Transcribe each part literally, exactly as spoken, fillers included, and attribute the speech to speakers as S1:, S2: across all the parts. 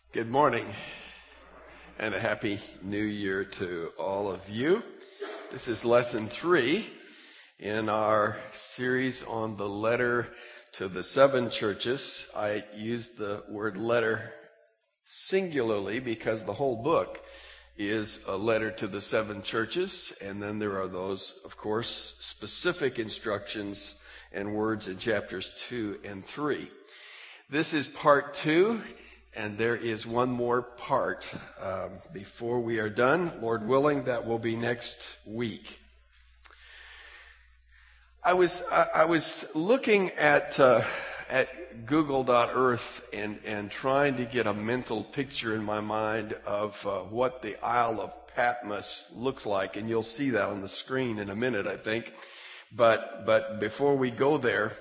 S1: Good morning and a happy new year to all of you. This is lesson three in our series on the letter to the seven churches. I use the word letter singularly because the whole book is a letter to the seven churches, and then there are those, of course, specific instructions and words in chapters two and three. This is part two. And there is one more part um, before we are done. Lord willing, that will be next week. I was I, I was looking at uh, at Google dot Earth and and trying to get a mental picture in my mind of uh, what the Isle of Patmos looks like, and you'll see that on the screen in a minute, I think. But but before we go there,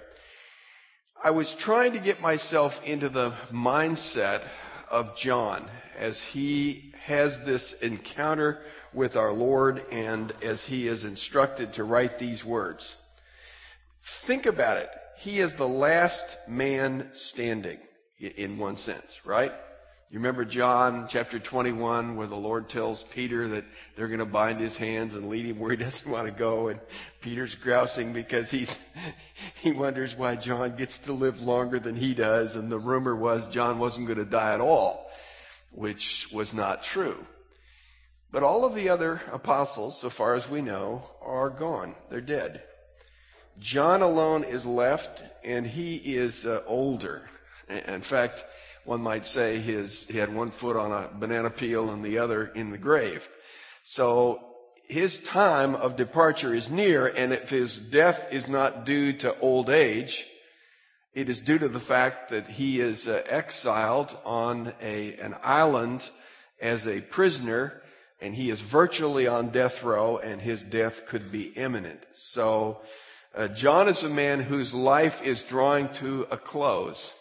S1: I was trying to get myself into the mindset of John as he has this encounter with our Lord and as he is instructed to write these words. Think about it. He is the last man standing in one sense, right? You remember John chapter twenty-one where the Lord tells Peter that they're going to bind his hands and lead him where he doesn't want to go, and Peter's grousing because he's he wonders why John gets to live longer than he does, and the rumor was John wasn't going to die at all, which was not true. But all of the other apostles, so far as we know, are gone. They're dead. John alone is left, and he is uh, older. In fact, one might say his he had one foot on a banana peel and the other in the grave. So his time of departure is near, and if his death is not due to old age, it is due to the fact that he is uh, exiled on a an island as a prisoner, and he is virtually on death row, and his death could be imminent. So uh, John is a man whose life is drawing to a close.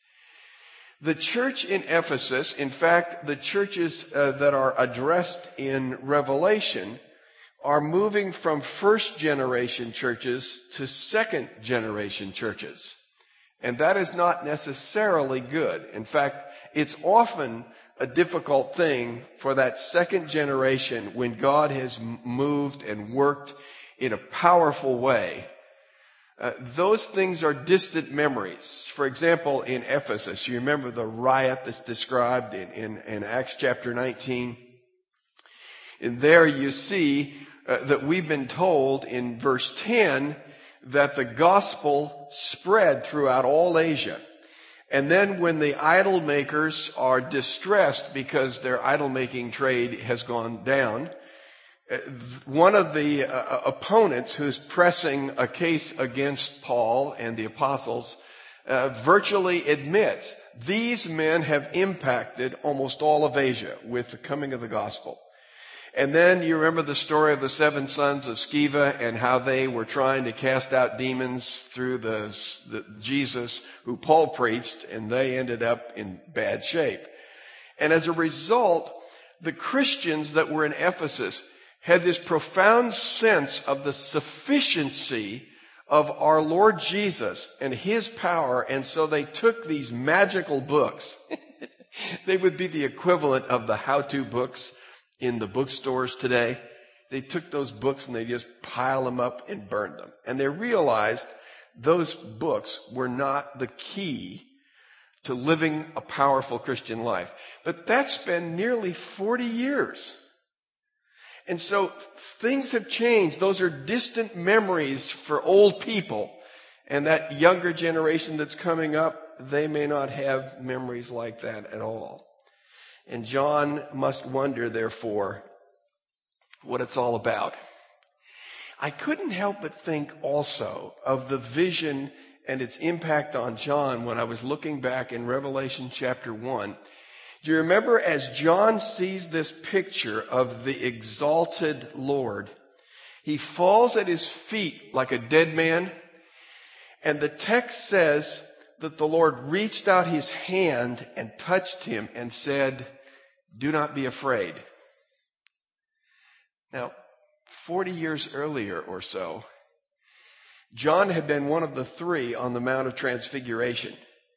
S1: The church in Ephesus, in fact, the churches uh, that are addressed in Revelation are moving from first generation churches to second generation churches. And that is not necessarily good. In fact, it's often a difficult thing for that second generation when God has moved and worked in a powerful way. Uh, those things are distant memories. For example, in Ephesus, you remember the riot that's described in, in, in Acts chapter nineteen. And there you see uh, that we've been told in verse ten that the gospel spread throughout all Asia. And then when the idol makers are distressed because their idol making trade has gone down, one of the uh, opponents who's pressing a case against Paul and the apostles uh, virtually admits these men have impacted almost all of Asia with the coming of the gospel. And then you remember the story of the seven sons of Sceva and how they were trying to cast out demons through the, the Jesus who Paul preached, and they ended up in bad shape. And as a result, the Christians that were in Ephesus had this profound sense of the sufficiency of our Lord Jesus and his power, and so they took these magical books. They would be the equivalent of the how-to books in the bookstores today. They took those books and they just piled them up and burned them. And they realized those books were not the key to living a powerful Christian life. But that's been nearly forty years. And so things have changed. Those are distant memories for old people. And that younger generation that's coming up, they may not have memories like that at all. And John must wonder, therefore, what it's all about. I couldn't help but think also of the vision and its impact on John when I was looking back in Revelation chapter one. Do you remember as John sees this picture of the exalted Lord, he falls at his feet like a dead man, and the text says that the Lord reached out his hand and touched him and said, "Do not be afraid." Now, forty years earlier or so, John had been one of the three on the Mount of Transfiguration.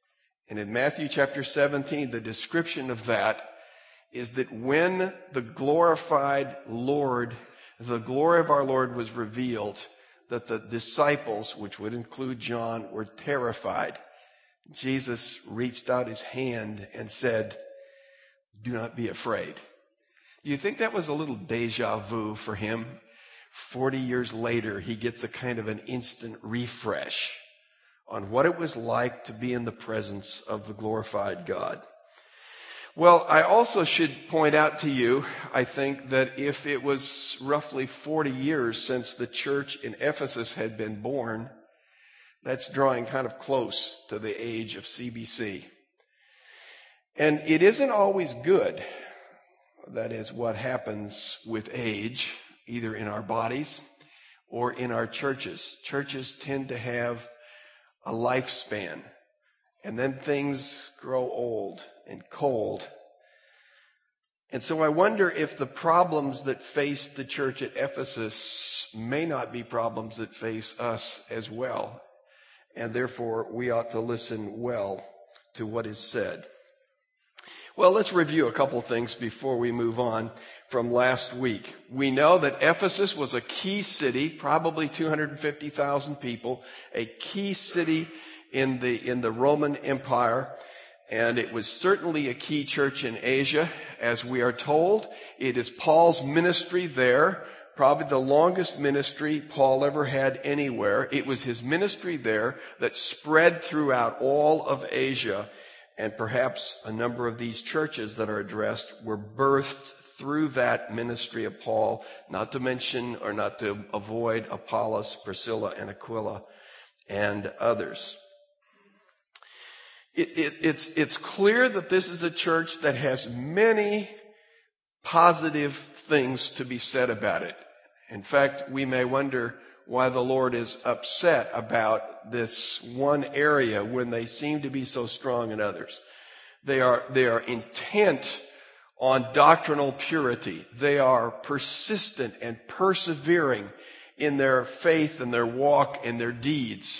S1: And in Matthew chapter seventeen, the description of that is that when the glorified Lord, the glory of our Lord was revealed, that the disciples, which would include John, were terrified. Jesus reached out his hand and said, "Do not be afraid." Do you think that was a little deja vu for him? Forty years later, he gets a kind of an instant refresh on what it was like to be in the presence of the glorified God. Well, I also should point out to you, I think, that if it was roughly forty years since the church in Ephesus had been born, that's drawing kind of close to the age of C B C. And it isn't always good. That is what happens with age, either in our bodies or in our churches. Churches tend to have a lifespan, and then things grow old and cold. And so I wonder if the problems that faced the church at Ephesus may not be problems that face us as well. And therefore, we ought to listen well to what is said. Well, let's review a couple things before we move on from last week. We know that Ephesus was a key city, probably two hundred fifty thousand people, a key city in the, in the Roman Empire. And it was certainly a key church in Asia, as we are told. It is Paul's ministry there, probably the longest ministry Paul ever had anywhere. It was his ministry there that spread throughout all of Asia. And perhaps a number of these churches that are addressed were birthed through that ministry of Paul, not to mention or not to avoid Apollos, Priscilla, and Aquila, and others. It, it, it's, it's clear that this is a church that has many positive things to be said about it. In fact, we may wonder why the Lord is upset about this one area when they seem to be so strong in others. They are, they are intent on doctrinal purity. They are persistent and persevering in their faith and their walk and their deeds.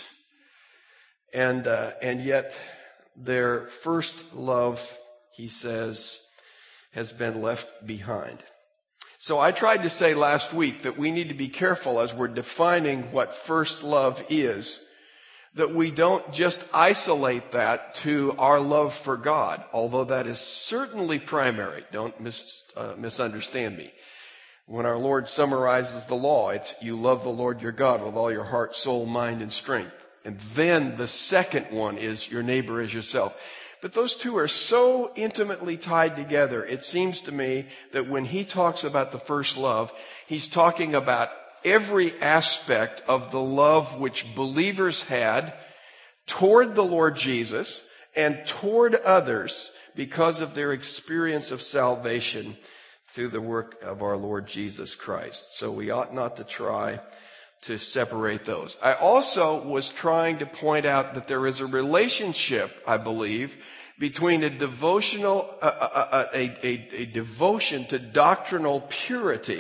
S1: And, uh, and yet their first love, he says, has been left behind. So I tried to say last week that we need to be careful as we're defining what first love is, that we don't just isolate that to our love for God, although that is certainly primary. Don't mis, uh, misunderstand me. When our Lord summarizes the law, it's you love the Lord your God with all your heart, soul, mind, and strength. And then the second one is your neighbor as yourself. But those two are so intimately tied together, it seems to me that when he talks about the first love, he's talking about every aspect of the love which believers had toward the Lord Jesus and toward others because of their experience of salvation through the work of our Lord Jesus Christ. So we ought not to try to separate those. I also was trying to point out that there is a relationship, I believe, between a devotional, uh, uh, a, a, a devotion to doctrinal purity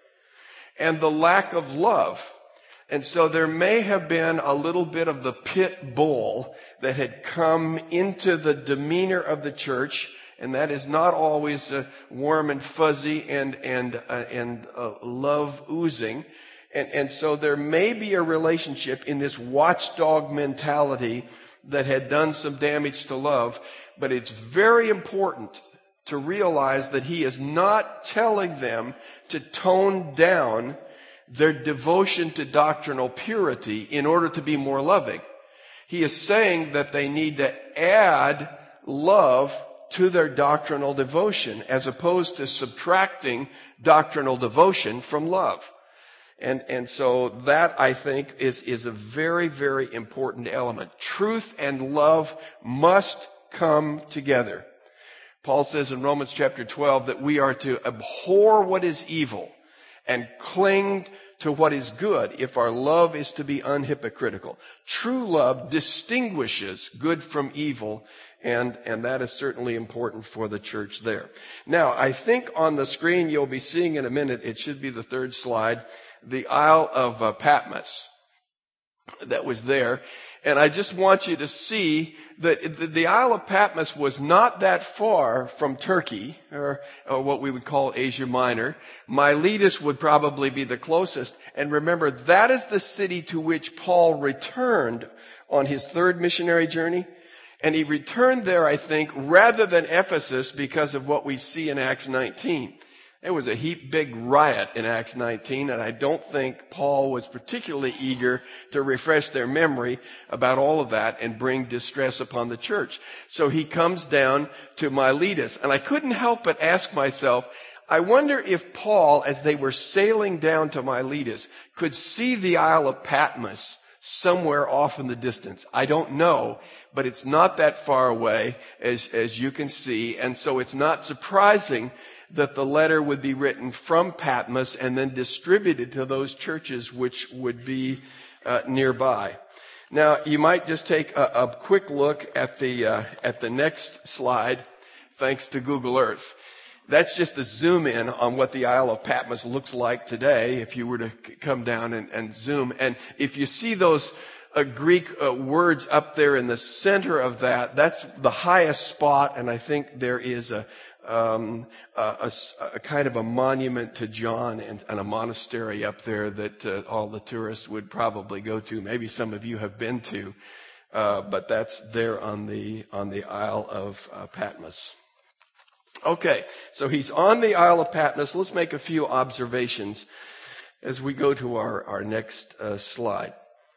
S1: and the lack of love. And so there may have been a little bit of the pit bull that had come into the demeanor of the church, and that is not always uh, warm and fuzzy and and uh, and uh, love oozing. And, and so there may be a relationship in this watchdog mentality that had done some damage to love, but it's very important to realize that he is not telling them to tone down their devotion to doctrinal purity in order to be more loving. He is saying that they need to add love to their doctrinal devotion as opposed to subtracting doctrinal devotion from love. And, and so that, I think, is, is a very, very important element. Truth and love must come together. Paul says in Romans chapter twelve that we are to abhor what is evil and cling to what is good if our love is to be unhypocritical. True love distinguishes good from evil, and, and that is certainly important for the church there. Now, I think on the screen you'll be seeing in a minute, it should be the third slide, the Isle of uh, Patmos. that was there. And I just want you to see that the Isle of Patmos was not that far from Turkey, or, or what we would call Asia Minor. Miletus would probably be the closest. And remember, that is the city to which Paul returned on his third missionary journey. And he returned there, I think, rather than Ephesus, because of what we see in Acts nineteen. There was a heap big riot in Acts nineteen, and I don't think Paul was particularly eager to refresh their memory about all of that and bring distress upon the church. So he comes down to Miletus, and I couldn't help but ask myself, I wonder if Paul, as they were sailing down to Miletus, could see the Isle of Patmos somewhere off in the distance. I don't know, but it's not that far away, as, as you can see, and so it's not surprising that the letter would be written from Patmos and then distributed to those churches which would be uh, nearby. Now, you might just take a, a quick look at the uh, at the next slide, thanks to Google Earth. That's just a zoom in on what the Isle of Patmos looks like today, if you were to come down and, and zoom. And if you see those uh, Greek uh, words up there in the center of that, that's the highest spot, and I think there is a Um, a, a, a kind of a monument to John and, and a monastery up there that uh, all the tourists would probably go to. Maybe some of you have been to, uh, but that's there on the on the Isle of uh, Patmos. Okay, so he's on the Isle of Patmos. Let's make a few observations as we go to our our next uh, slide.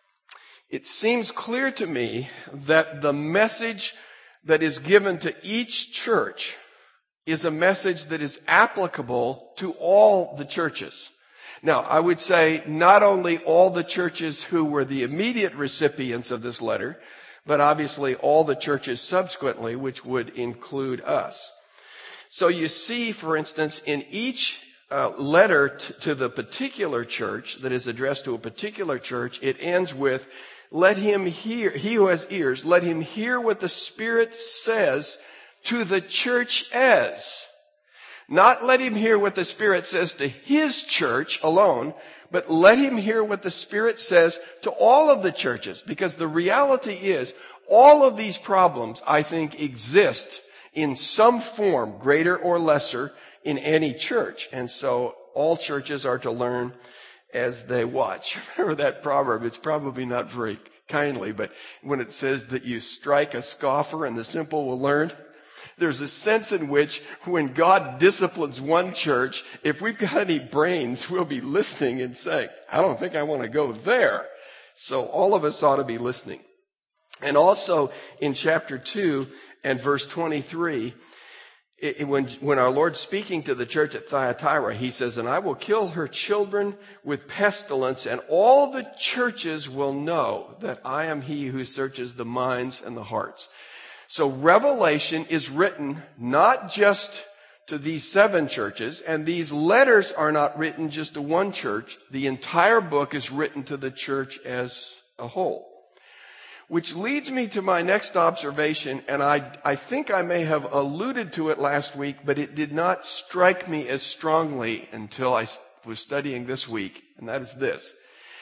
S1: It seems clear to me that the message that is given to each church is a message that is applicable to all the churches. Now, I would say not only all the churches who were the immediate recipients of this letter, but obviously all the churches subsequently, which would include us. So you see, for instance, in each uh, letter t- to the particular church that is addressed to a particular church, it ends with, let him hear, he who has ears, let him hear what the Spirit says to the church as. Not let him hear what the Spirit says to his church alone, but let him hear what the Spirit says to all of the churches. Because the reality is, all of these problems, I think, exist in some form, greater or lesser, in any church. And so all churches are to learn as they watch. Remember that proverb? It's probably not very kindly, but when it says that you strike a scoffer and the simple will learn, there's a sense in which when God disciplines one church, if we've got any brains, we'll be listening and saying, I don't think I want to go there. So all of us ought to be listening. And also in chapter two and verse twenty-three, it, when, when our Lord's speaking to the church at Thyatira, he says, and I will kill her children with pestilence, and all the churches will know that I am he who searches the minds and the hearts. So Revelation is written not just to these seven churches, and these letters are not written just to one church. The entire book is written to the church as a whole. Which leads me to my next observation, and I, I think I may have alluded to it last week, but it did not strike me as strongly until I was studying this week, and that is this.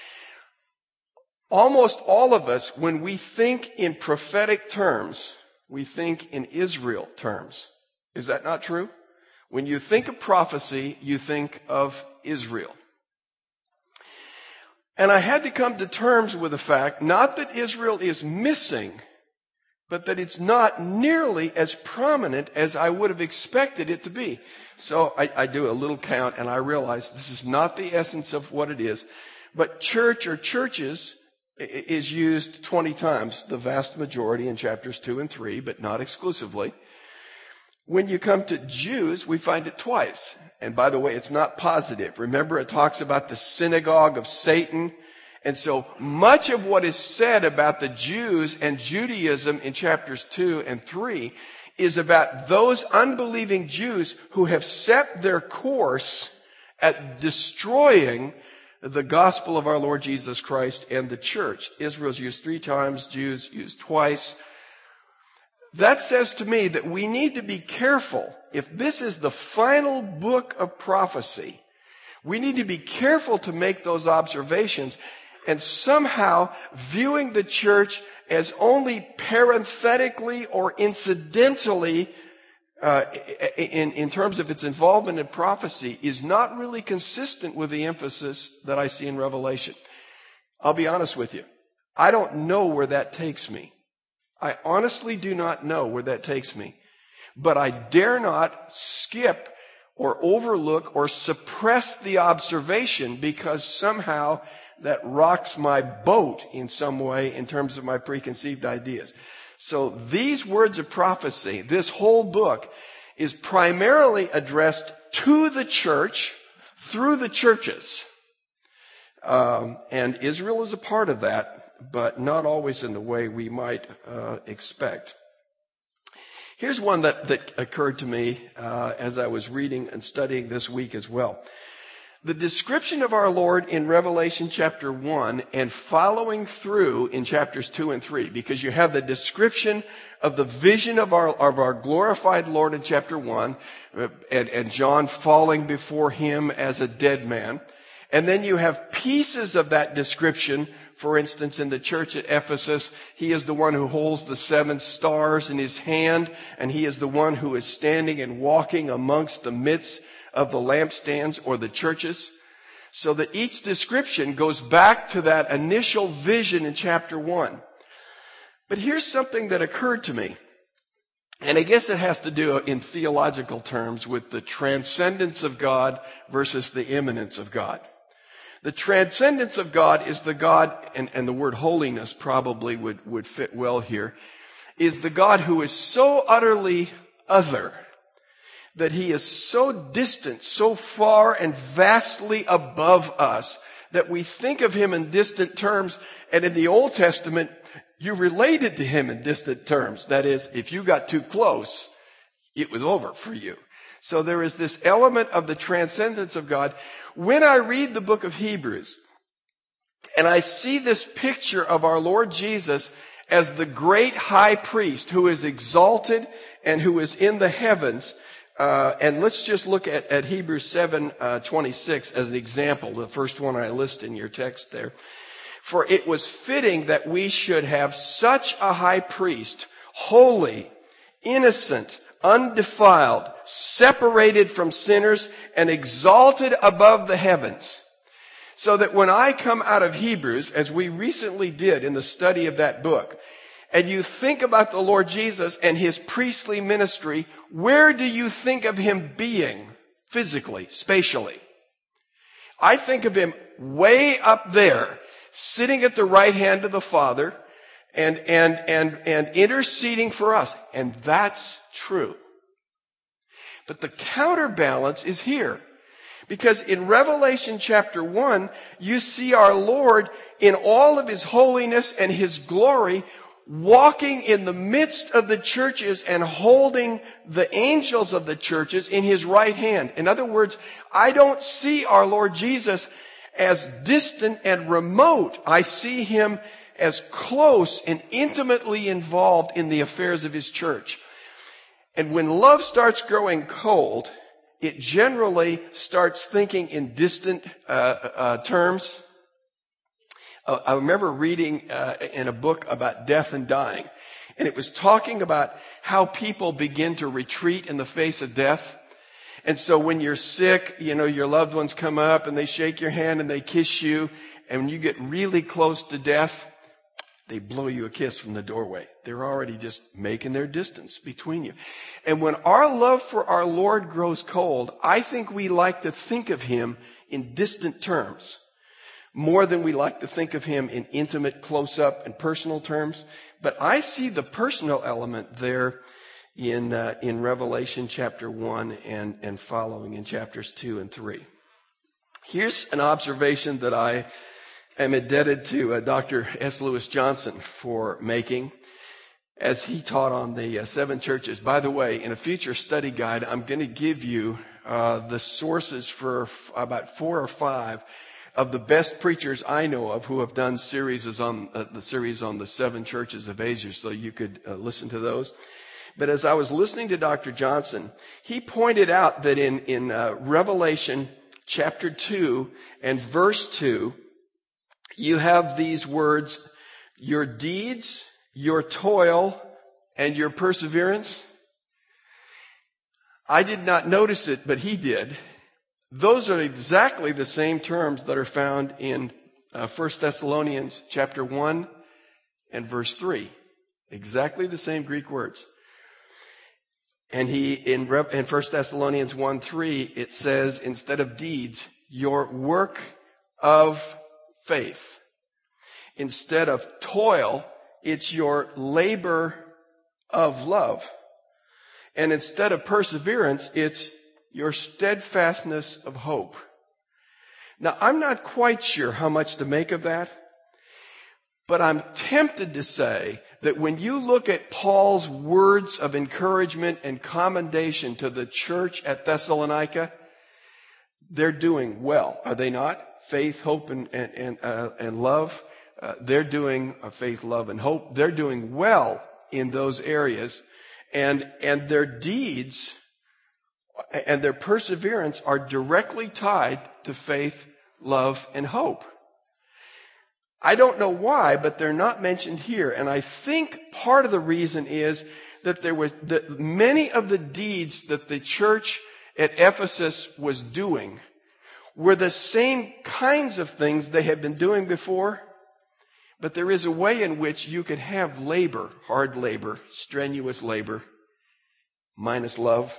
S1: Almost all of us, when we think in prophetic terms, we think in Israel terms. Is that not true? When you think of prophecy, you think of Israel. And I had to come to terms with the fact, not that Israel is missing, but that it's not nearly as prominent as I would have expected it to be. So I, I do a little count, and I realize this is not the essence of what it is. But church or churches is used twenty times, the vast majority in chapters two and three, but not exclusively. When you come to Jews, we find it twice. And by the way, it's not positive. Remember, it talks about the synagogue of Satan. And so much of what is said about the Jews and Judaism in chapters two and three is about those unbelieving Jews who have set their course at destroying the gospel of our Lord Jesus Christ and the church. Israel's used three times, Jews used twice. That says to me that we need to be careful. If this is the final book of prophecy, we need to be careful to make those observations. and somehow viewing the church as only parenthetically or incidentally uh, in, in terms of its involvement in prophecy is not really consistent with the emphasis that I see in Revelation. I'll be honest with you. I don't know where that takes me. I honestly do not know where that takes me. But I dare not skip or overlook or suppress the observation because somehow that rocks my boat in some way in terms of my preconceived ideas. So these words of prophecy, this whole book, is primarily addressed to the church through the churches. Um, and Israel is a part of that, but not always in the way we might uh, expect. Here's one that, that occurred to me uh, as I was reading and studying this week as well. The description of our Lord in Revelation chapter one and following through in chapters two and three, because you have the description of the vision of our, of our glorified Lord in chapter one, and, and John falling before him as a dead man. And then you have pieces of that description. For instance, in the church at Ephesus, he is the one who holds the seven stars in his hand, and he is the one who is standing and walking amongst the midst of the lampstands or the churches. So that each description goes back to that initial vision in chapter one. But here's something that occurred to me. And I guess it has to do in theological terms with the transcendence of God versus the immanence of God. The transcendence of God is the God, and, and the word holiness probably would, would fit well here, is the God who is so utterly other, that he is so distant, so far and vastly above us, that we think of him in distant terms, and in the Old Testament, you related to him in distant terms. That is, if you got too close, it was over for you. So there is this element of the transcendence of God. When I read the book of Hebrews, and I see this picture of our Lord Jesus as the great high priest who is exalted and who is in the heavens, uh, and let's just look at, at Hebrews seven twenty-six as an example, the first one I list in your text there. For it was fitting that we should have such a high priest, holy, innocent, undefiled, separated from sinners, and exalted above the heavens. So that when I come out of Hebrews, as we recently did in the study of that book, and you think about the Lord Jesus and his priestly ministry, where do you think of him being physically, spatially? I think of him way up there, sitting at the right hand of the Father, and, and, and, and interceding for us. And that's true. But the counterbalance is here. Because in Revelation chapter one, you see our Lord in all of his holiness and his glory, walking in the midst of the churches and holding the angels of the churches in his right hand. In other words, I don't see our Lord Jesus as distant and remote. I see him as close and intimately involved in the affairs of his church. And when love starts growing cold, it generally starts thinking in distant uh, uh, terms. Uh, I remember reading uh, in a book about death and dying, and it was talking about how people begin to retreat in the face of death. And so when you're sick, you know, your loved ones come up and they shake your hand and they kiss you, and when you get really close to death, they blow you a kiss from the doorway. They're already just making their distance between you. And when our love for our Lord grows cold, I think we like to think of him in distant terms, more than we like to think of him in intimate, close-up, and personal terms. But I see the personal element there in uh, in Revelation chapter one and, and following in chapters two and three. Here's an observation that I am indebted to uh, Doctor S. Lewis Johnson for making as he taught on the uh, seven churches. By the way, in a future study guide, I'm going to give you uh, the sources for f- about four or five of the best preachers I know of who have done series on uh, the series on the seven churches of Asia, so you could uh, listen to those. But as I was listening to Doctor Johnson, he pointed out that in in uh, Revelation chapter two and verse two, you have these words, your deeds, your toil, and your perseverance. I did not notice it, but he did. Those are exactly the same terms that are found in uh, First Thessalonians chapter one and verse three. Exactly the same Greek words. And he, in, in First Thessalonians one three, it says, instead of deeds, your work of faith. Instead of toil, it's your labor of love. And instead of perseverance, it's your steadfastness of hope. Now, I'm not quite sure how much to make of that, but I'm tempted to say that when you look at Paul's words of encouragement and commendation to the church at Thessalonica, they're doing well, are they not? Faith, hope, and, and, and, uh, and love. Uh, they're doing uh, faith, love, and hope. They're doing well in those areas. And, and their deeds and their perseverance are directly tied to faith, love, and hope. I don't know why, but they're not mentioned here. And I think part of the reason is that there was that many of the deeds that the church at Ephesus was doing were the same kinds of things they had been doing before. But there is a way in which you can have labor, hard labor, strenuous labor, minus love.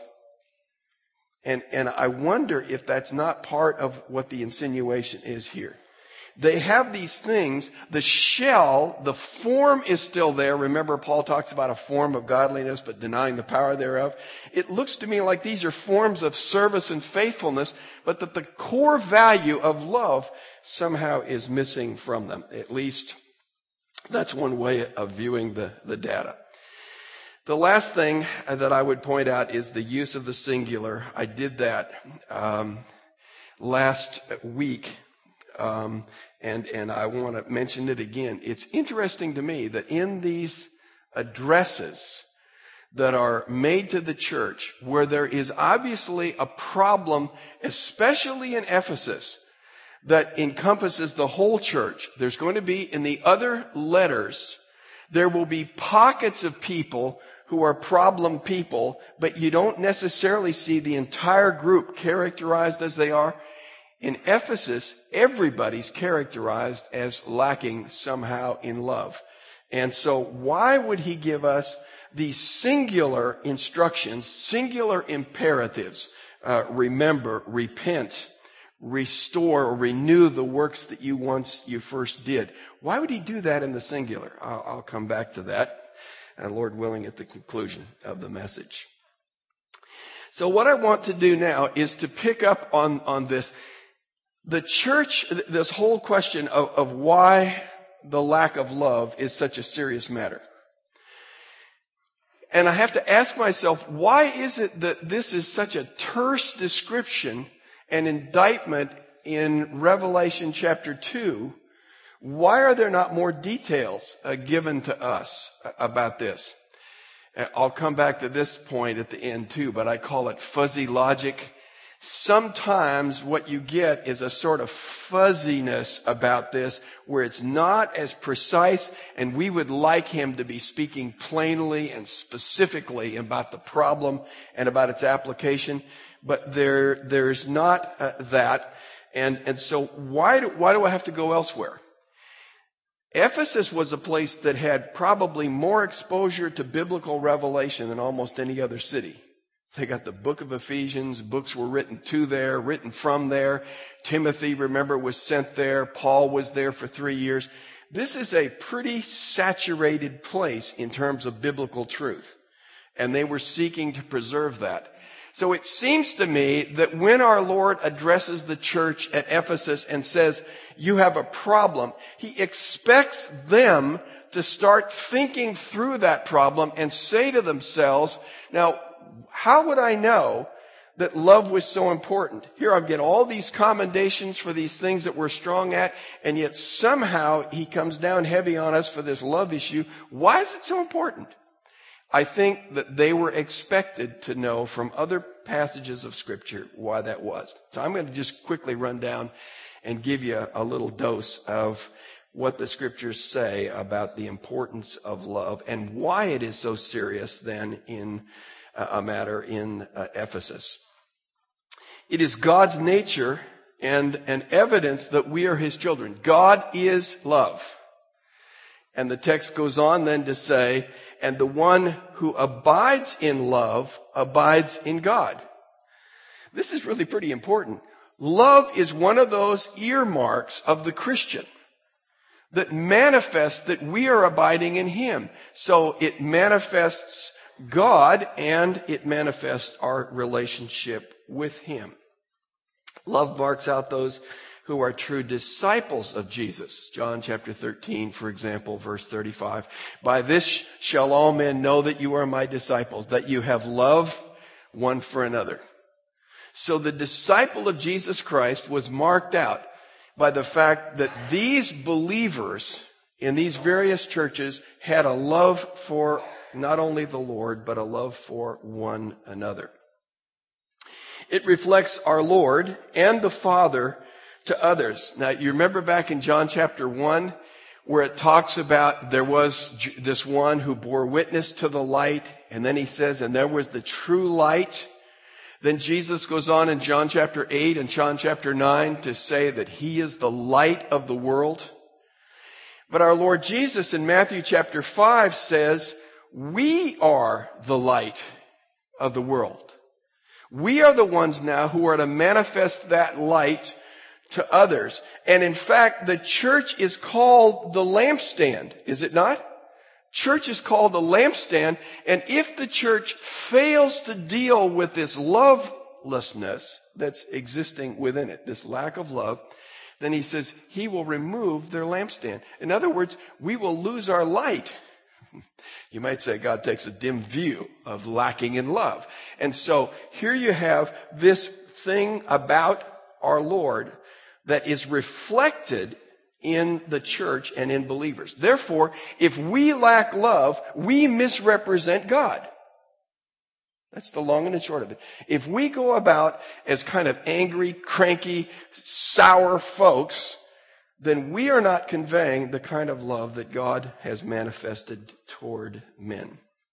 S1: And, and I wonder if that's not part of what the insinuation is here. They have these things. The shell, the form is still there. Remember, Paul talks about a form of godliness, but denying the power thereof. It looks to me like these are forms of service and faithfulness, but that the core value of love somehow is missing from them. At least that's one way of viewing the, the data. The last thing that I would point out is the use of the singular. I did that um, last week, um, and, and I want to mention it again. It's interesting to me that in these addresses that are made to the church, where there is obviously a problem, especially in Ephesus, that encompasses the whole church. There's going to be, in the other letters, there will be pockets of people who are problem people, but you don't necessarily see the entire group characterized as they are. In Ephesus, everybody's characterized as lacking somehow in love. And so why would he give us these singular instructions, singular imperatives? Uh, remember, repent, restore, or renew the works that you once, you first did. Why would he do that in the singular? I'll, I'll come back to that. And Lord willing, at the conclusion of the message. So what I want to do now is to pick up on, on this. The church, this whole question of, of why the lack of love is such a serious matter. And I have to ask myself, why is it that this is such a terse description and indictment in Revelation chapter two? Why are there not more details uh, given to us about this? I'll come back to this point at the end too, but I call it fuzzy logic. Sometimes what you get is a sort of fuzziness about this where it's not as precise, and we would like him to be speaking plainly and specifically about the problem and about its application, but there, there's not uh, that. And, and so why do, why do I have to go elsewhere? Ephesus was a place that had probably more exposure to biblical revelation than almost any other city. They got the book of Ephesians. Books were written to there, written from there. Timothy, remember, was sent there. Paul was there for three years. This is a pretty saturated place in terms of biblical truth. And they were seeking to preserve that. So it seems to me that when our Lord addresses the church at Ephesus and says, you have a problem, he expects them to start thinking through that problem and say to themselves, now, how would I know that love was so important? Here I get all these commendations for these things that we're strong at, and yet somehow he comes down heavy on us for this love issue. Why is it so important? I think that they were expected to know from other passages of Scripture why that was. So I'm going to just quickly run down and give you a little dose of what the scriptures say about the importance of love and why it is so serious then in a matter in uh, Ephesus. It is God's nature and an evidence that we are his children. God is love. And the text goes on then to say, and the one who abides in love abides in God. This is really pretty important. Love is one of those earmarks of the Christian that manifests that we are abiding in him. So it manifests God and it manifests our relationship with him. Love marks out those who are true disciples of Jesus. John chapter thirteen, for example, verse thirty-five. By this shall all men know that you are my disciples, that you have love one for another. So the disciple of Jesus Christ was marked out by the fact that these believers in these various churches had a love for not only the Lord, but a love for one another. It reflects our Lord and the Father to others. Now, you remember back in John chapter one, where it talks about there was this one who bore witness to the light, and then he says, and there was the true light. Then Jesus goes on in John chapter eight and John chapter nine to say that he is the light of the world. But our Lord Jesus in Matthew chapter five says, we are the light of the world. We are the ones now who are to manifest that light to others. And in fact, the church is called the lampstand, is it not? Church is called the lampstand. And if the church fails to deal with this lovelessness that's existing within it, this lack of love, then he says he will remove their lampstand. In other words, we will lose our light. You might say God takes a dim view of lacking in love. And so here you have this thing about our Lord that is reflected in the church and in believers. Therefore, if we lack love, we misrepresent God. That's the long and the short of it. If we go about as kind of angry, cranky, sour folks, then we are not conveying the kind of love that God has manifested toward men.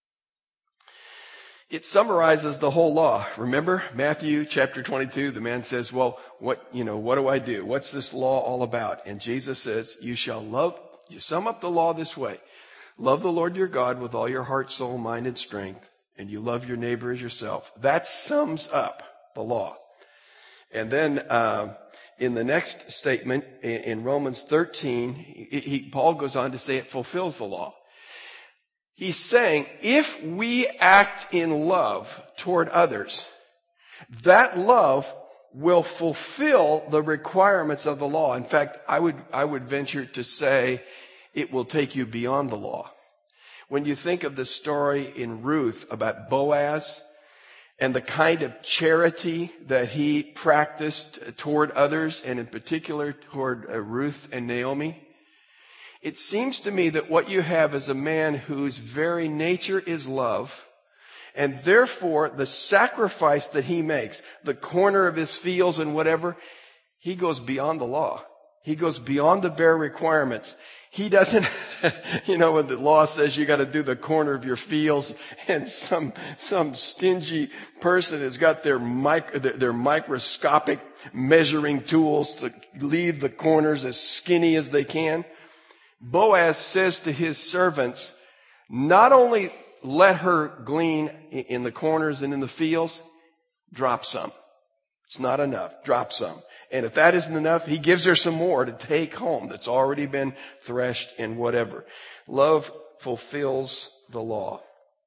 S1: It summarizes the whole law. Remember Matthew chapter twenty-two, the man says, well, what, you know, what do I do? What's this law all about? And Jesus says, you shall love, you sum up the law this way. Love the Lord your God with all your heart, soul, mind, and strength, and you love your neighbor as yourself. That sums up the law. And then, uh, in the next statement, in Romans thirteen, he, he, Paul goes on to say it fulfills the law. He's saying, if we act in love toward others, that love will fulfill the requirements of the law. In fact, I would, I would venture to say it will take you beyond the law. When you think of the story in Ruth about Boaz, and the kind of charity that he practiced toward others, and in particular toward uh, Ruth and Naomi, it seems to me that what you have is a man whose very nature is love, and therefore the sacrifice that he makes, the corner of his fields and whatever, he goes beyond the law. He goes beyond the bare requirements. He doesn't, you know, when the law says you got to do the corner of your fields, and some some stingy person has got their mic, their, their microscopic measuring tools to leave the corners as skinny as they can. Boaz says to his servants, not only let her glean in the corners and in the fields, drop some. It's not enough. Drop some. And if that isn't enough, he gives her some more to take home that's already been threshed and whatever. Love fulfills the law.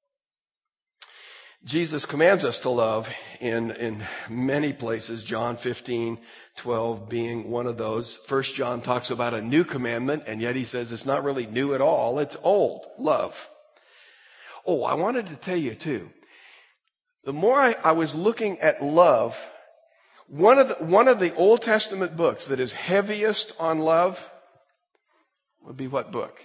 S1: Jesus commands us to love in, in many places, John fifteen, twelve being one of those. First John talks about a new commandment, and yet he says it's not really new at all. It's old. Love. Oh, I wanted to tell you too. The more I, I was looking at love, One of the, one of the Old Testament books that is heaviest on love would be what book?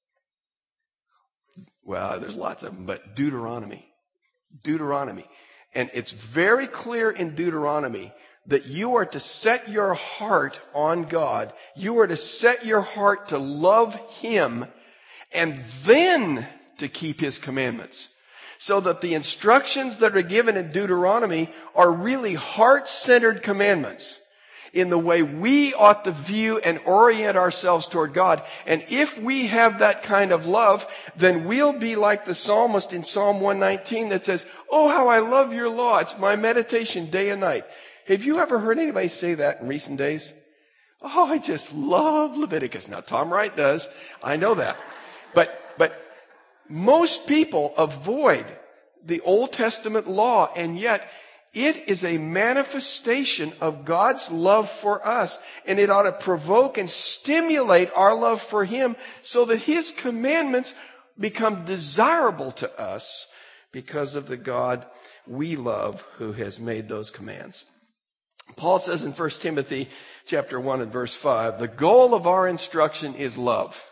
S1: Well, there's lots of them, but Deuteronomy. Deuteronomy. And it's very clear in Deuteronomy that you are to set your heart on God. You are to set your heart to love Him and then to keep His commandments. So that the instructions that are given in Deuteronomy are really heart-centered commandments in the way we ought to view and orient ourselves toward God. And if we have that kind of love, then we'll be like the psalmist in Psalm one nineteen that says, "Oh, how I love your law. It's my meditation day and night." Have you ever heard anybody say that in recent days? "Oh, I just love Leviticus." Now, Tom Wright does. I know that. But, but most people avoid the Old Testament law, and yet it is a manifestation of God's love for us, and it ought to provoke and stimulate our love for Him so that His commandments become desirable to us because of the God we love who has made those commands. Paul says in First Timothy chapter one and verse five, the goal of our instruction is love.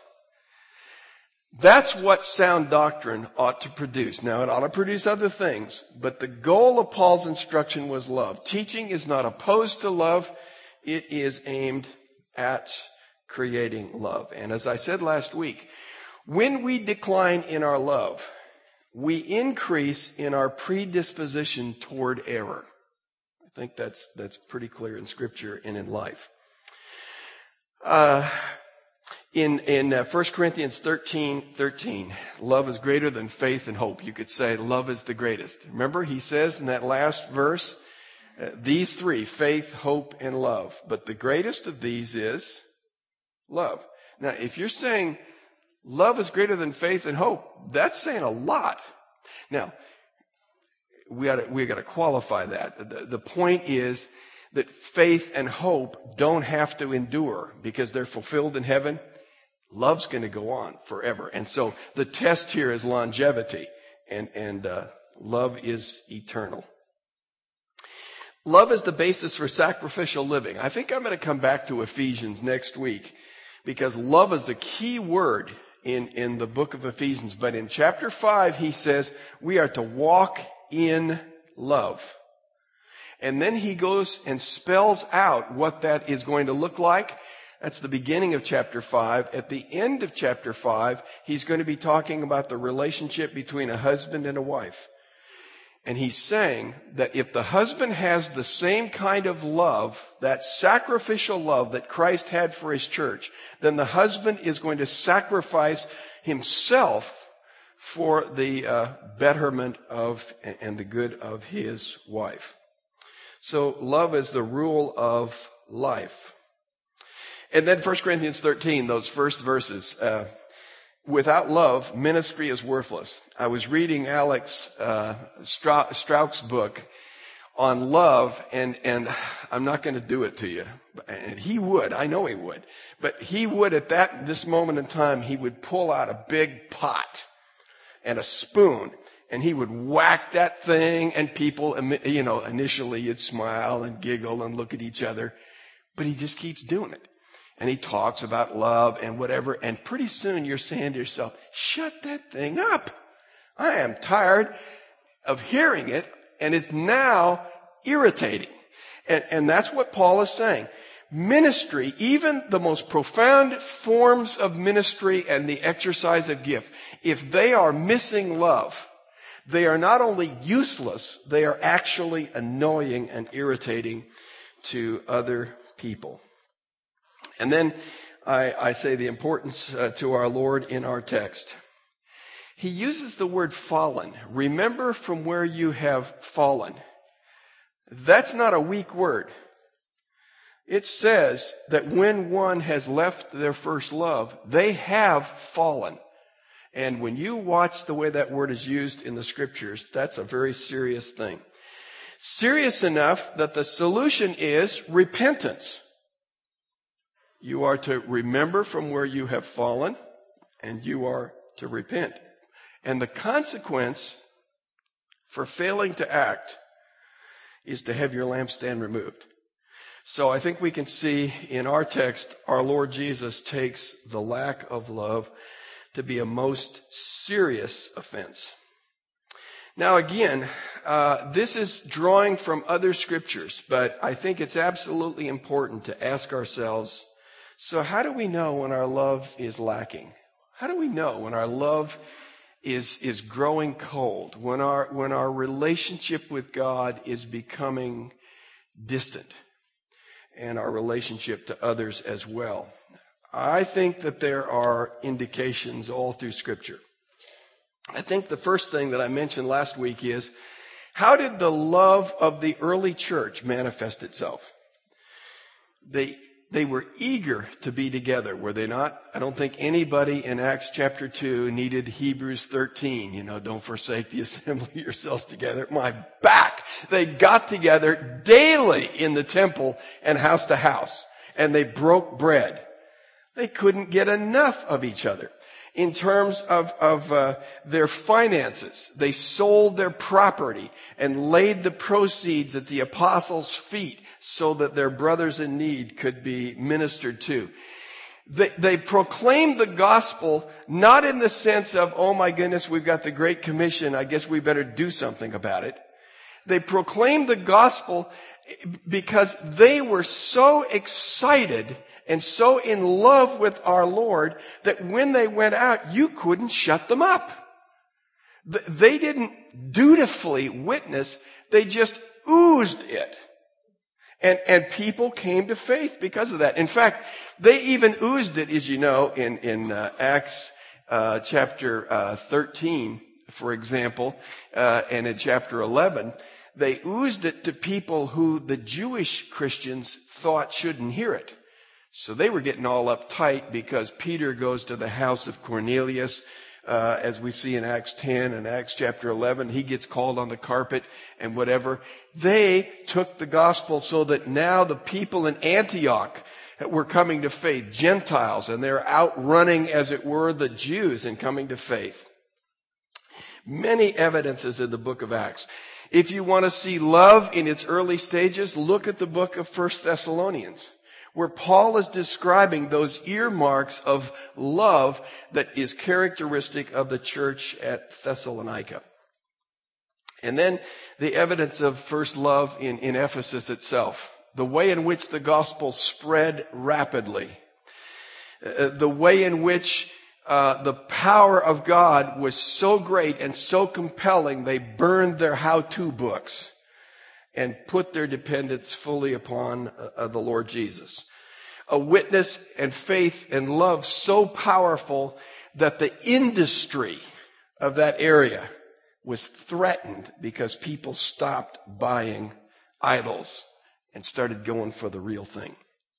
S1: That's what sound doctrine ought to produce. Now, it ought to produce other things, but the goal of Paul's instruction was love. Teaching is not opposed to love. It is aimed at creating love. And as I said last week, when we decline in our love, we increase in our predisposition toward error. I think that's, that's pretty clear in Scripture and in life. Uh, In, in uh, First Corinthians thirteen, thirteen, love is greater than faith and hope. You could say love is the greatest. Remember, he says in that last verse, uh, these three, faith, hope, and love. But the greatest of these is love. Now, if you're saying love is greater than faith and hope, that's saying a lot. Now, we gotta, we gotta qualify that. The, the point is that faith and hope don't have to endure because they're fulfilled in heaven. Love's going to go on forever. And so the test here is longevity, and, and uh, love is eternal. Love is the basis for sacrificial living. I think I'm going to come back to Ephesians next week because love is a key word in, in the book of Ephesians. But in chapter five, he says we are to walk in love. And then he goes and spells out what that is going to look like. That's the beginning of chapter five. At the end of chapter five, he's going to be talking about the relationship between a husband and a wife. And he's saying that if the husband has the same kind of love, that sacrificial love that Christ had for his church, then the husband is going to sacrifice himself for the uh, betterment of and the good of his wife. So love is the rule of life. And then First Corinthians thirteen, those first verses. Uh, without love, ministry is worthless. I was reading Alex uh, Strauch's book on love, and, and I'm not going to do it to you. And he would. I know he would. But he would, at that this moment in time, he would pull out a big pot and a spoon, and he would whack that thing, and people, you know, initially you'd smile and giggle and look at each other, but he just keeps doing it. And he talks about love and whatever, and pretty soon you're saying to yourself, shut that thing up. I am tired of hearing it, and it's now irritating. And, and that's what Paul is saying. Ministry, even the most profound forms of ministry and the exercise of gift, if they are missing love, they are not only useless, they are actually annoying and irritating to other people. And then I, I say the importance uh, to our Lord in our text. He uses the word fallen. Remember from where you have fallen. That's not a weak word. It says that when one has left their first love, they have fallen. And when you watch the way that word is used in the scriptures, that's a very serious thing. Serious enough that the solution is repentance. You are to remember from where you have fallen, and you are to repent. And the consequence for failing to act is to have your lampstand removed. So I think we can see in our text, our Lord Jesus takes the lack of love to be a most serious offense. Now again, uh, this is drawing from other scriptures, but I think it's absolutely important to ask ourselves, so how do we know when our love is lacking? How do we know when our love is, is growing cold, when our, when our relationship with God is becoming distant, and our relationship to others as well? I think that there are indications all through Scripture. I think the first thing that I mentioned last week is, how did the love of the early church manifest itself? They, they were eager to be together, were they not? I don't think anybody in Acts chapter two needed Hebrews thirteen, you know, don't forsake the assembly of yourselves together. My back! They got together daily in the temple and house to house, and they broke bread. They couldn't get enough of each other. In terms of, of uh, their finances, they sold their property and laid the proceeds at the apostles' feet so that their brothers in need could be ministered to. They, they proclaimed the gospel not in the sense of, oh my goodness, we've got the Great Commission, I guess we better do something about it. They proclaimed the gospel because they were so excited and so in love with our Lord that when they went out, you couldn't shut them up. They didn't dutifully witness. They just oozed it. And, and people came to faith because of that. In fact, they even oozed it, as you know, in, in uh, Acts uh, chapter uh, thirteen, for example, uh, and in chapter eleven. They oozed it to people who the Jewish Christians thought shouldn't hear it. So they were getting all uptight because Peter goes to the house of Cornelius, uh, as we see in Acts ten and Acts chapter eleven. He gets called on the carpet and whatever. They took the gospel so that now the people in Antioch were coming to faith, Gentiles, and they're outrunning, as it were, the Jews and coming to faith. Many evidences in the book of Acts. If you want to see love in its early stages, look at the book of First Thessalonians, where Paul is describing those earmarks of love that is characteristic of the church at Thessalonica. And then the evidence of first love in, in Ephesus itself, the way in which the gospel spread rapidly, uh, the way in which uh, the power of God was so great and so compelling, they burned their how-to books and put their dependence fully upon uh, the Lord Jesus. A witness and faith and love so powerful that the industry of that area was threatened because people stopped buying idols and started going for the real thing.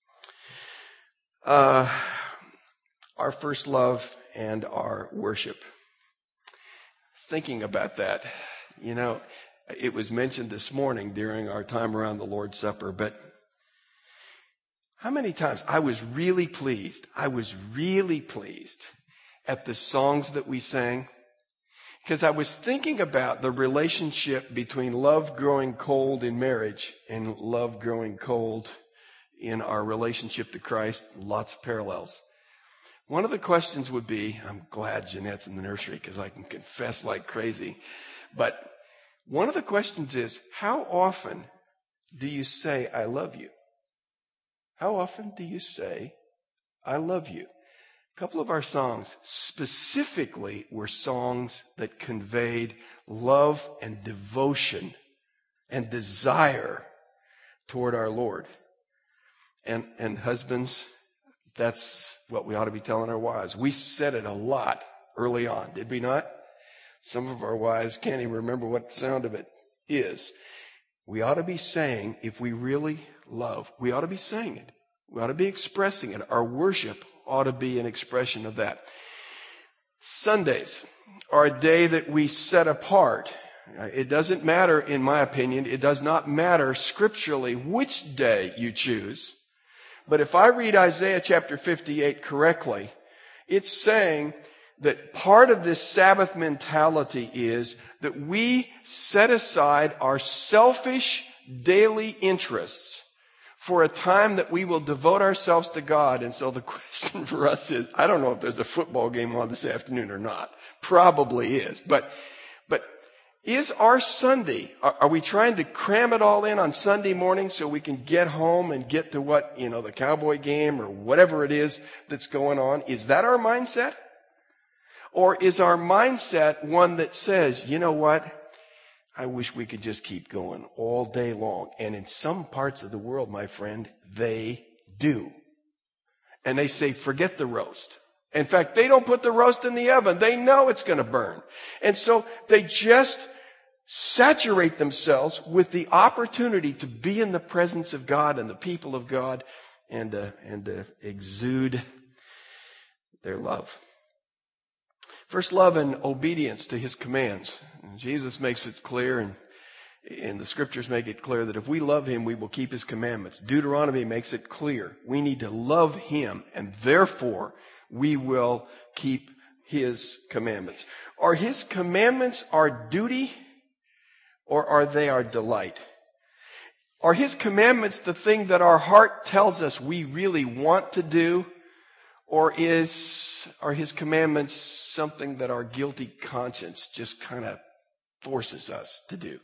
S1: Uh, our first love and our worship. I was thinking about that. You know, it was mentioned this morning during our time around the Lord's Supper, but how many times I was really pleased, I was really pleased at the songs that we sang, because I was thinking about the relationship between love growing cold in marriage and love growing cold in our relationship to Christ. Lots of parallels. One of the questions would be, I'm glad Jeanette's in the nursery because I can confess like crazy, but one of the questions is, how often do you say, I love you? How often do you say, I love you? A couple of our songs specifically were songs that conveyed love and devotion and desire toward our Lord. And, and husbands, that's what we ought to be telling our wives. We said it a lot early on, did we not? Some of our wives can't even remember what the sound of it is. We ought to be saying, if we really love, we ought to be saying it. We ought to be expressing it. Our worship ought to be an expression of that. Sundays are a day that we set apart. It doesn't matter, in my opinion, it does not matter scripturally which day you choose. But if I read Isaiah chapter fifty-eight correctly, it's saying that part of this Sabbath mentality is that we set aside our selfish daily interests for a time that we will devote ourselves to God. And so the question for us is, I don't know if there's a football game on this afternoon or not. Probably is. But, but Is our Sunday, are, are we trying to cram it all in on Sunday morning so we can get home and get to what, you know, the Cowboy game or whatever it is that's going on? Is that our mindset? Or is our mindset one that says, you know what? I wish we could just keep going all day long. And in some parts of the world, my friend, they do. And they say, forget the roast. In fact, they don't put the roast in the oven. They know it's going to burn. And so they just saturate themselves with the opportunity to be in the presence of God and the people of God and, uh, and uh, exude their love. First, love and obedience to his commands. And Jesus makes it clear, and, and the scriptures make it clear, that if we love him, we will keep his commandments. Deuteronomy makes it clear. We need to love him, and therefore we will keep his commandments. Are his commandments our duty, or are they our delight? Are his commandments the thing that our heart tells us we really want to do? Or is, are his commandments something that our guilty conscience just kind of forces us to do?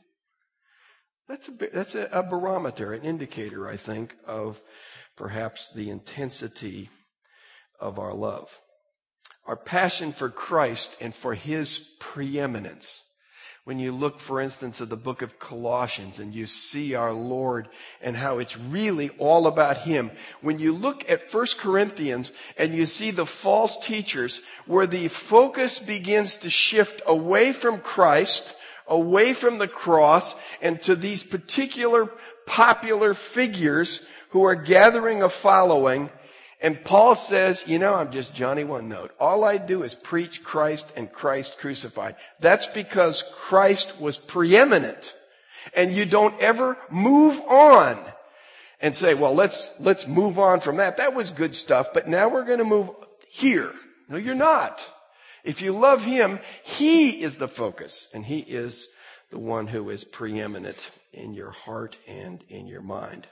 S1: That's a, that's a, a barometer, an indicator, I think, of perhaps the intensity of our love. Our passion for Christ and for his preeminence. When you look, for instance, at the book of Colossians and you see our Lord and how it's really all about him. When you look at First Corinthians and you see the false teachers where the focus begins to shift away from Christ, away from the cross, and to these particular popular figures who are gathering a following. And Paul says, you know, I'm just Johnny One Note. All I do is preach Christ and Christ crucified. That's because Christ was preeminent. And you don't ever move on and say, well, let's, let's move on from that. That was good stuff, but now we're going to move here. No, you're not. If you love him, he is the focus, and he is the one who is preeminent in your heart and in your mind.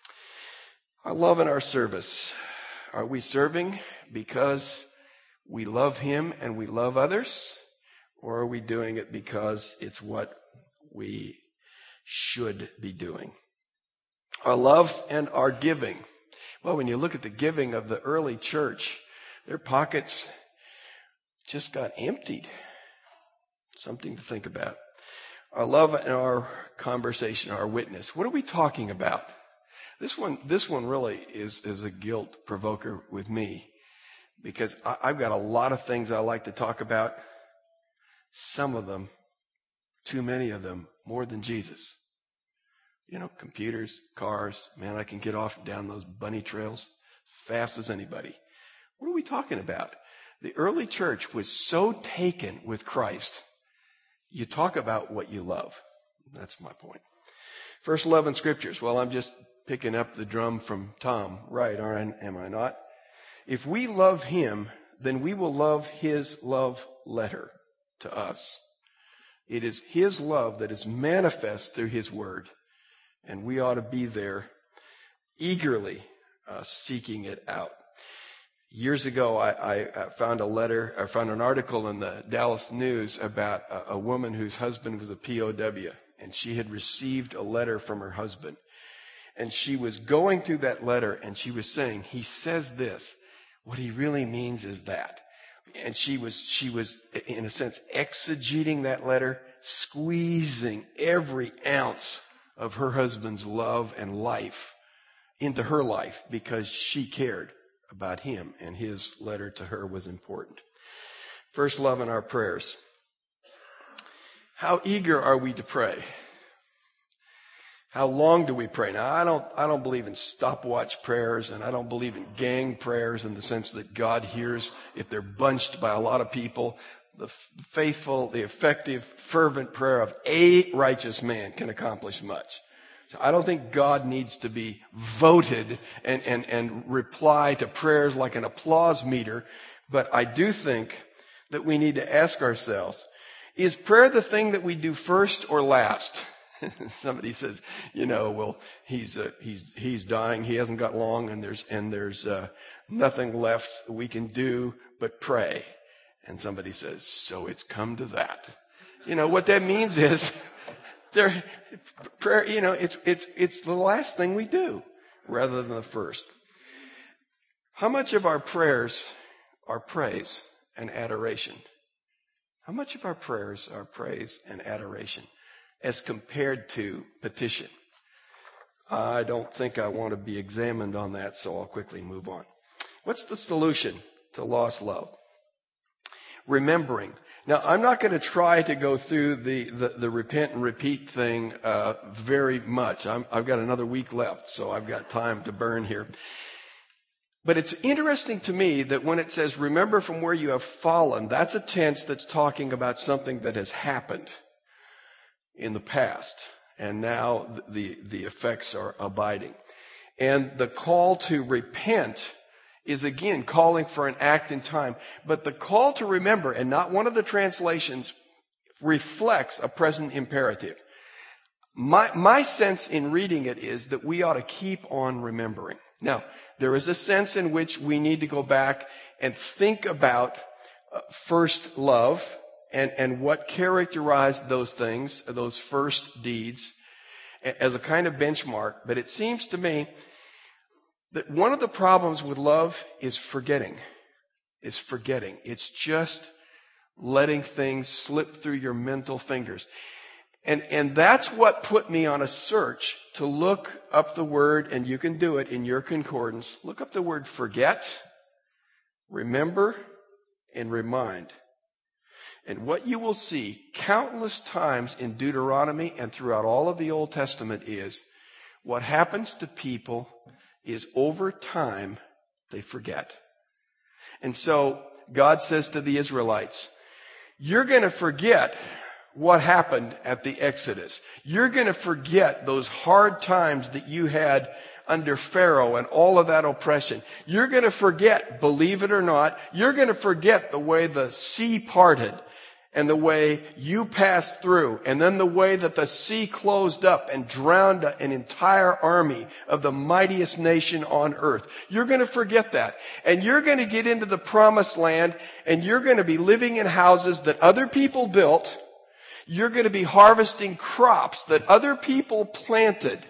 S1: Our love and our service. Are we serving because we love him and we love others? Or are we doing it because it's what we should be doing? Our love and our giving. Well, when you look at the giving of the early church, their pockets just got emptied. Something to think about. Our love and our conversation, our witness. What are we talking about? This one, this one really is, is a guilt provoker with me, because I, I've got a lot of things I like to talk about. Some of them, too many of them, more than Jesus. You know, computers, cars, man, I can get off down those bunny trails fast as anybody. What are we talking about? The early church was so taken with Christ. You talk about what you love. That's my point. First, love in scriptures. Well, I'm just picking up the drum from Tom. Right, aren't, am I not? If we love him, then we will love his love letter to us. It is his love that is manifest through his word. And we ought to be there eagerly uh, seeking it out. Years ago, I, I found a letter, I found an article in the Dallas News about a, a woman whose husband was a P O W. And she had received a letter from her husband. And she was going through that letter and she was saying, he says this. What he really means is that. And she was, she was, in a sense, exegeting that letter, squeezing every ounce of her husband's love and life into her life because she cared about him and his letter to her was important. First, love in our prayers. How eager are we to pray? How long do we pray? Now, I don't, I don't believe in stopwatch prayers, and I don't believe in gang prayers in the sense that God hears if they're bunched by a lot of people. The faithful, the effective, fervent prayer of a righteous man can accomplish much. So I don't think God needs to be voted and, and, and reply to prayers like an applause meter, but I do think that we need to ask ourselves, is prayer the thing that we do first or last? Somebody says, you know, well, he's uh, he's he's dying. He hasn't got long, and there's and there's uh, nothing left we can do but pray. And somebody says, so it's come to that. You know, what that means is there, prayer, you know, it's, it's, it's the last thing we do rather than the first. How much of our prayers are praise and adoration? How much of our prayers are praise and adoration as compared to petition? I don't think I want to be examined on that, so I'll quickly move on. What's the solution to lost love? Remembering. Now, I'm not going to try to go through the, the, the repent and repeat thing uh, very much. I'm, I've got another week left, so I've got time to burn here. But it's interesting to me that when it says, remember from where you have fallen, that's a tense that's talking about something that has happened in the past. And now the, the effects are abiding. And the call to repent is again calling for an act in time. But the call to remember, and not one of the translations, reflects a present imperative. My, my sense in reading it is that we ought to keep on remembering. Now, there is a sense in which we need to go back and think about uh, first love and, and what characterized those things, those first deeds, as a kind of benchmark. But it seems to me that one of the problems with love is forgetting. Is forgetting. It's just letting things slip through your mental fingers. And, and that's what put me on a search to look up the word, and you can do it in your concordance. Look up the word forget, remember, and remind. And what you will see countless times in Deuteronomy and throughout all of the Old Testament is what happens to people is over time they forget. And so God says to the Israelites, you're going to forget what happened at the Exodus. You're going to forget those hard times that you had under Pharaoh and all of that oppression. You're going to forget, believe it or not, you're going to forget the way the sea parted and the way you passed through, and then the way that the sea closed up and drowned an entire army of the mightiest nation on earth. You're going to forget that. And you're going to get into the promised land, and you're going to be living in houses that other people built. You're going to be harvesting crops that other people planted.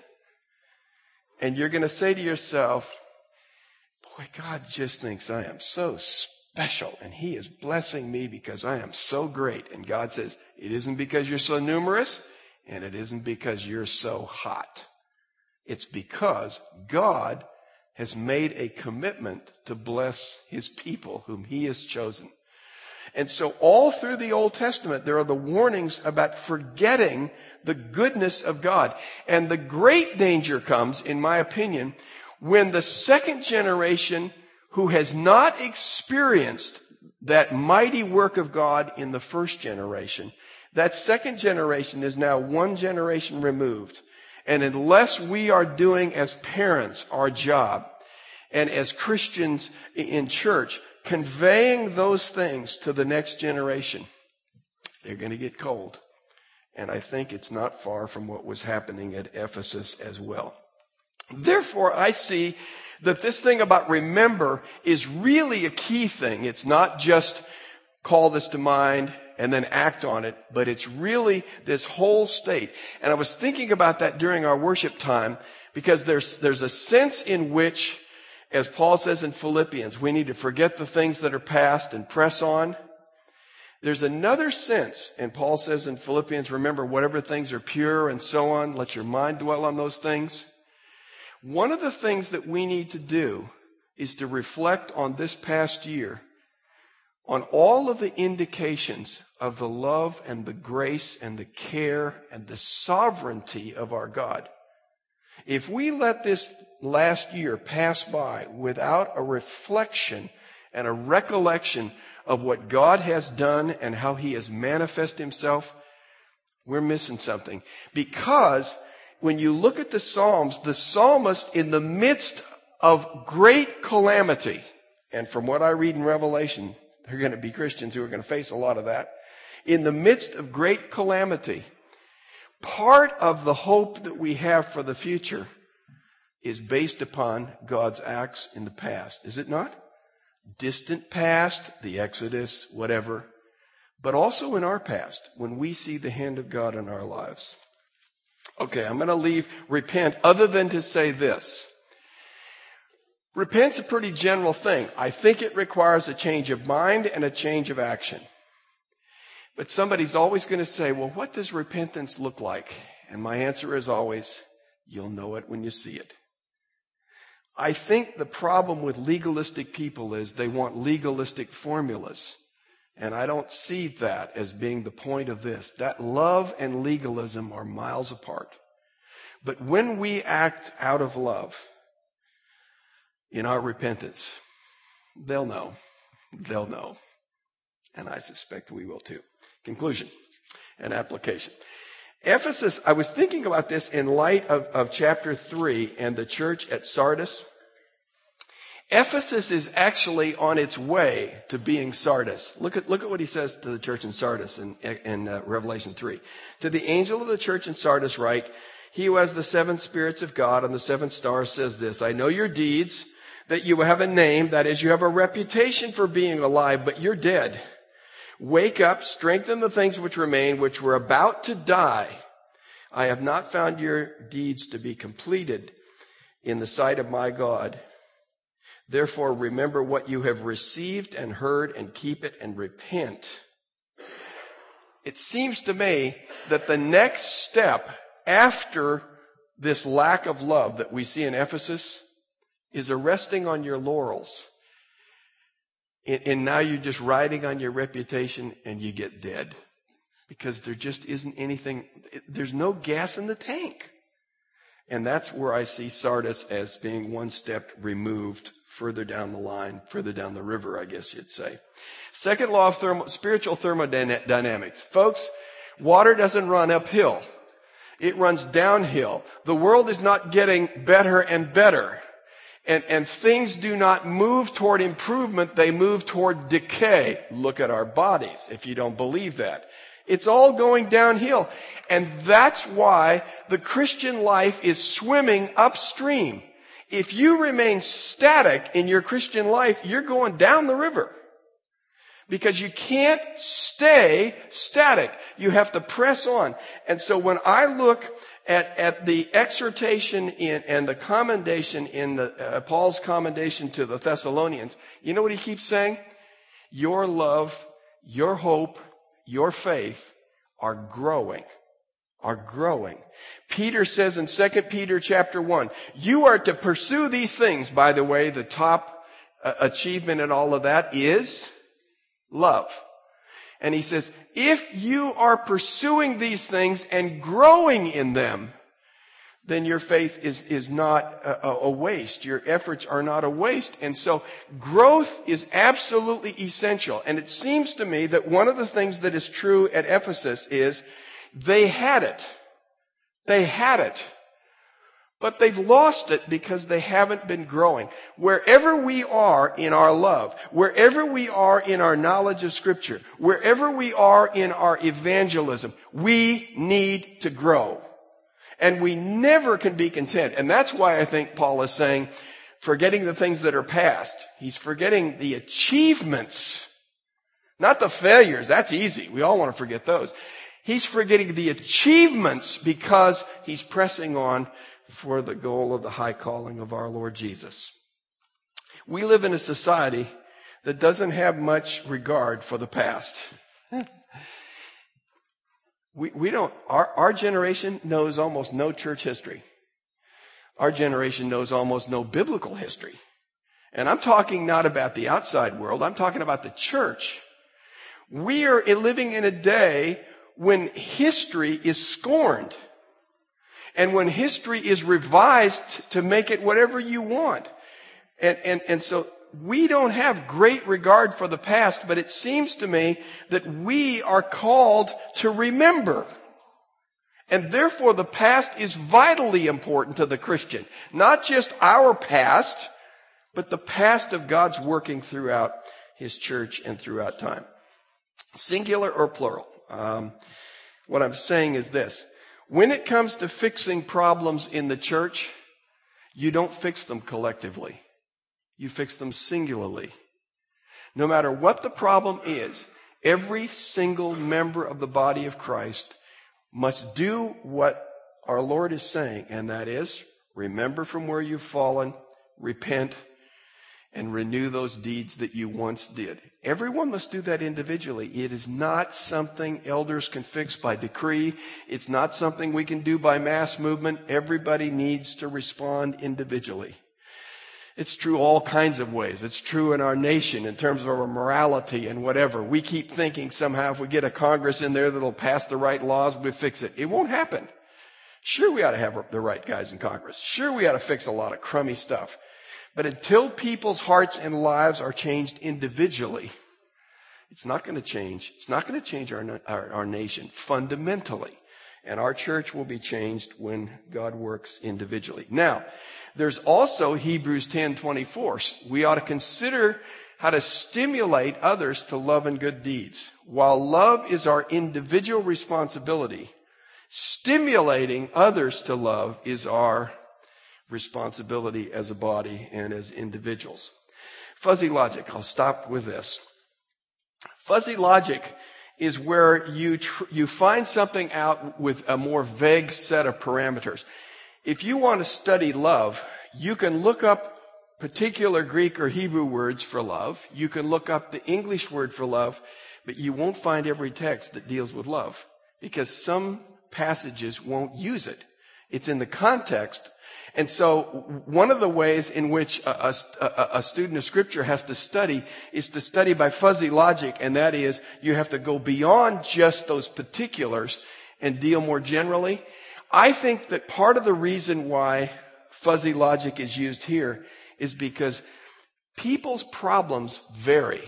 S1: And you're going to say to yourself, boy, God just thinks I am so special, and He is blessing me because I am so great. And God says, it isn't because you're so numerous, and it isn't because you're so hot. It's because God has made a commitment to bless His people whom He has chosen. And so all through the Old Testament, there are the warnings about forgetting the goodness of God. And the great danger comes, in my opinion, when the second generation who has not experienced that mighty work of God in the first generation, that second generation is now one generation removed. And unless we are doing as parents our job, and as Christians in church, conveying those things to the next generation, they're going to get cold. And I think it's not far from what was happening at Ephesus as well. Therefore, I see that this thing about remember is really a key thing. It's not just call this to mind and then act on it, but it's really this whole state. And I was thinking about that during our worship time, because there's, there's a sense in which, as Paul says in Philippians, we need to forget the things that are past and press on. There's another sense, and Paul says in Philippians, remember whatever things are pure and so on, let your mind dwell on those things. One of the things that we need to do is to reflect on this past year, on all of the indications of the love and the grace and the care and the sovereignty of our God. If we let this last year pass by without a reflection and a recollection of what God has done and how He has manifested Himself, we're missing something. Because when you look at the Psalms, the psalmist in the midst of great calamity, and from what I read in Revelation, there are going to be Christians who are going to face a lot of that. In the midst of great calamity, part of the hope that we have for the future is based upon God's acts in the past. Is it not? Distant past, the Exodus, whatever. but also in our past when we see the hand of God in our lives. Okay, I'm going to leave repent other than to say this. Repent's a pretty general thing. I think it requires a change of mind and a change of action. But somebody's always going to say, well, what does repentance look like? And my answer is always, you'll know it when you see it. I think the problem with legalistic people is they want legalistic formulas. And I don't see that as being the point of this. That love and legalism are miles apart. But when we act out of love in our repentance, they'll know. They'll know. And I suspect we will too. Conclusion and application. Ephesus, I was thinking about this in light of, of chapter three and the church at Sardis. Ephesus is actually on its way to being Sardis. Look at, look at what he says to the church in Sardis in, in uh, Revelation three. To the angel of the church in Sardis write, he who has the seven spirits of God and the seven stars says this, I know your deeds, that you have a name, that is, you have a reputation for being alive, but you're dead. Wake up, strengthen the things which remain, which were about to die. I have not found your deeds to be completed in the sight of my God. Therefore, remember what you have received and heard and keep it and repent. It seems to me that the next step after this lack of love that we see in Ephesus is a resting on your laurels. And now you're just riding on your reputation and you get dead because there just isn't anything, there's no gas in the tank. And that's where I see Sardis as being one step removed further down the line, further down the river, I guess you'd say. Second law of thermo, spiritual thermodynamics. Folks, water doesn't run uphill. It runs downhill. The world is not getting better and better. And, and things do not move toward improvement. They move toward decay. Look at our bodies if you don't believe that. It's all going downhill. And that's why the Christian life is swimming upstream. If you remain static in your Christian life, you're going down the river. Because you can't stay static. You have to press on. And so when I look at, at the exhortation in, and the commendation in the, uh, Paul's commendation to the Thessalonians, you know what he keeps saying? Your love, your hope, your faith are growing. Are growing. Peter says in Second Peter chapter one, you are to pursue these things. By the way, the top uh, achievement in all of that is love. And he says, if you are pursuing these things and growing in them, then your faith is, is not a, a waste. Your efforts are not a waste. And so growth is absolutely essential. And it seems to me that one of the things that is true at Ephesus is they had it. They had it. But they've lost it because they haven't been growing. Wherever we are in our love, wherever we are in our knowledge of Scripture, wherever we are in our evangelism, we need to grow. And we never can be content. And that's why I think Paul is saying, forgetting the things that are past. He's forgetting the achievements, not the failures. That's easy. We all want to forget those. He's forgetting the achievements because he's pressing on for the goal of the high calling of our Lord Jesus. We live in a society that doesn't have much regard for the past. We, we don't, our, our generation knows almost no church history. Our generation knows almost no biblical history. And I'm talking not about the outside world. I'm talking about the church. We are living in a day when history is scorned. And when history is revised to make it whatever you want. And, and, and so we don't have great regard for the past, but it seems to me that we are called to remember. And therefore the past is vitally important to the Christian. Not just our past, but the past of God's working throughout His church and throughout time. Singular or plural? Um, what I'm saying is this. When it comes to fixing problems in the church, you don't fix them collectively. You fix them singularly. No matter what the problem is, Every single member of the body of Christ must do what our Lord is saying, and that is, remember from where you've fallen, repent, and renew those deeds that you once did. Everyone must do that individually. It is not something elders can fix by decree. It's not something we can do by mass movement. Everybody needs to respond individually. It's true all kinds of ways. It's true in our nation in terms of our morality and whatever. We keep thinking somehow if we get a Congress in there that'll pass the right laws, we'll fix it. It won't happen. Sure, we ought to have the right guys in Congress. Sure, we ought to fix a lot of crummy stuff. But until people's hearts and lives are changed individually, it's not going to change. It's not going to change our, our, our nation fundamentally. And our church will be changed when God works individually. Now, there's also Hebrews ten twenty-four. We ought to consider how to stimulate others to love and good deeds. While love is our individual responsibility, stimulating others to love is our responsibility as a body and as individuals. Fuzzy logic. I'll stop with this. Fuzzy logic is where you tr- you find something out with a more vague set of parameters. If you want to study love, you can look up particular Greek or Hebrew words for love. You can look up the English word for love, but you won't find every text that deals with love because some passages won't use it. It's in the context. And so one of the ways in which a, a, a student of Scripture has to study is to study by fuzzy logic, and that is you have to go beyond just those particulars and deal more generally. I think that part of the reason why fuzzy logic is used here is because people's problems vary.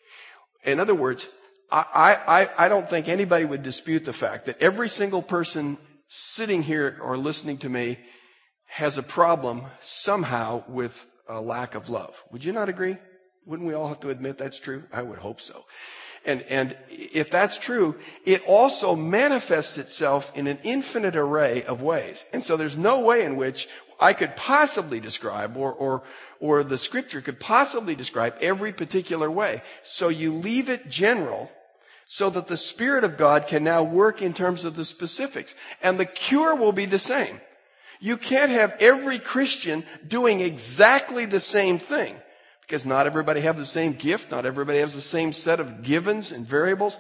S1: In other words, I, I, I don't think anybody would dispute the fact that every single person sitting here or listening to me has a problem somehow with a lack of love. Would you not agree? Wouldn't we all have to admit that's true? I would hope so. And, and if that's true, it also manifests itself in an infinite array of ways. And so there's no way in which I could possibly describe or, or, or the Scripture could possibly describe every particular way. So you leave it general so that the Spirit of God can now work in terms of the specifics. And the cure will be the same. You can't have every Christian doing exactly the same thing because not everybody has the same gift. Not everybody has the same set of givens and variables.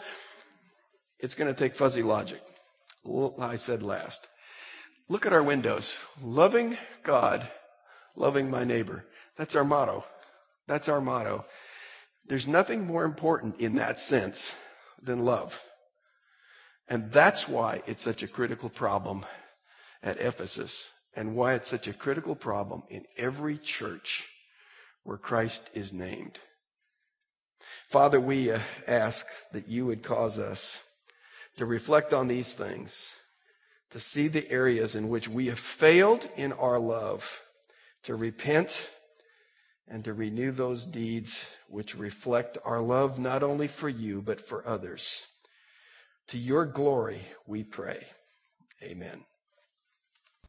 S1: It's going to take fuzzy logic. I said last. Look at our windows. Loving God, loving my neighbor. That's our motto. That's our motto. There's nothing more important in that sense than love. And that's why it's such a critical problem at Ephesus and why it's such a critical problem in every church where Christ is named. Father, we uh, ask that you would cause us to reflect on these things, to see the areas in which we have failed in our love, to repent and to renew those deeds which reflect our love not only for you but for others. To your glory we pray. Amen.